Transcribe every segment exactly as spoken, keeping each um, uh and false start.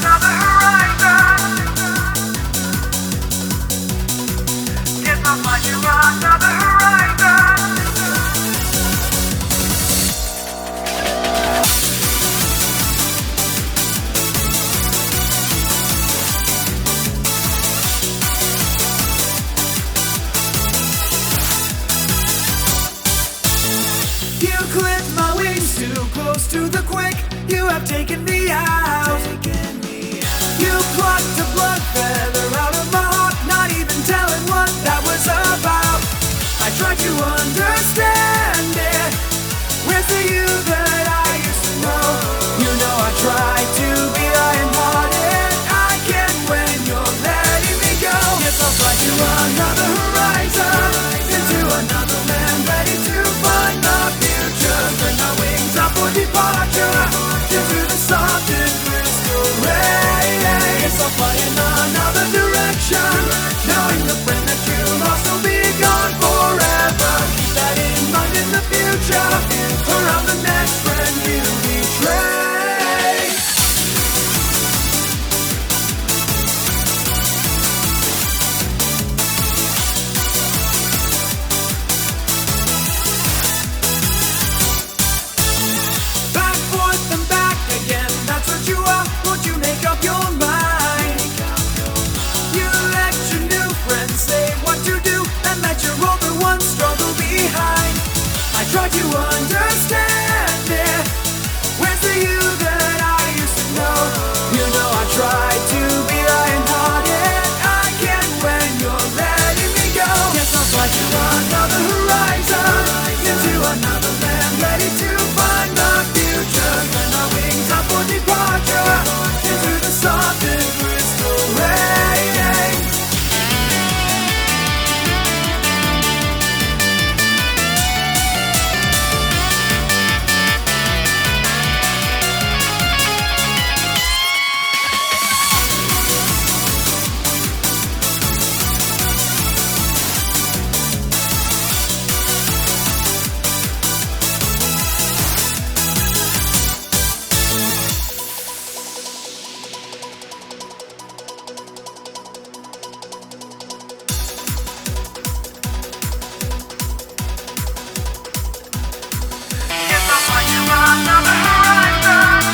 another horizon. Guess I'll find you another horizon. You clipped my wings too close to the quick. You have taken me out. You plucked a blood feather out of my heart, not even telling what that was about. I tried to understand it. Where's the you that I used to know? You know I tried to be iron-hearted. I can't when you're letting me go. Guess I'll fly to another horizon, into another land, ready to find the future. Turn my wings up for departure, into the soft and crystal rays. Guess I'll fly in another direction, knowing the friend that you lost will be gone forever. Keep that in mind in the future, around the next friend you betray. Back, forth, and back again, that's what you are. Won't you make up your mind? You let your new friends say what to do, and let your older ones struggle behind. I tried to understand it. Where's the you that I used to know? You know I tried to be iron-hearted. I can't when you're letting me go. Guess I'll fly to another horizon, into another land, ready to find the future. Turn my wings up for departure, into the soft and crystal rain. Guess I'll find you another horizon.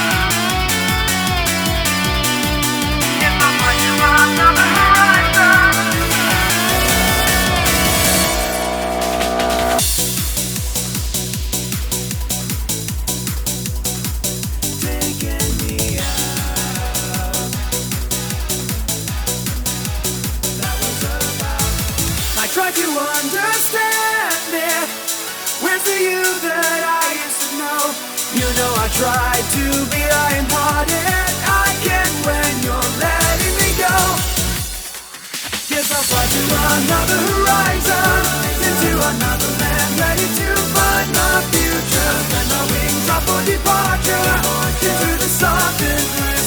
Guess I'll find you another horizon. Taking me out. That was about. I tried to understand it. Where's the you that I used to know? You know I tried to be iron-hearted. I can't when you're letting me go. Guess I'll fly to another horizon, into another land, ready to find the future. Turn my wings up for departure, into the soft and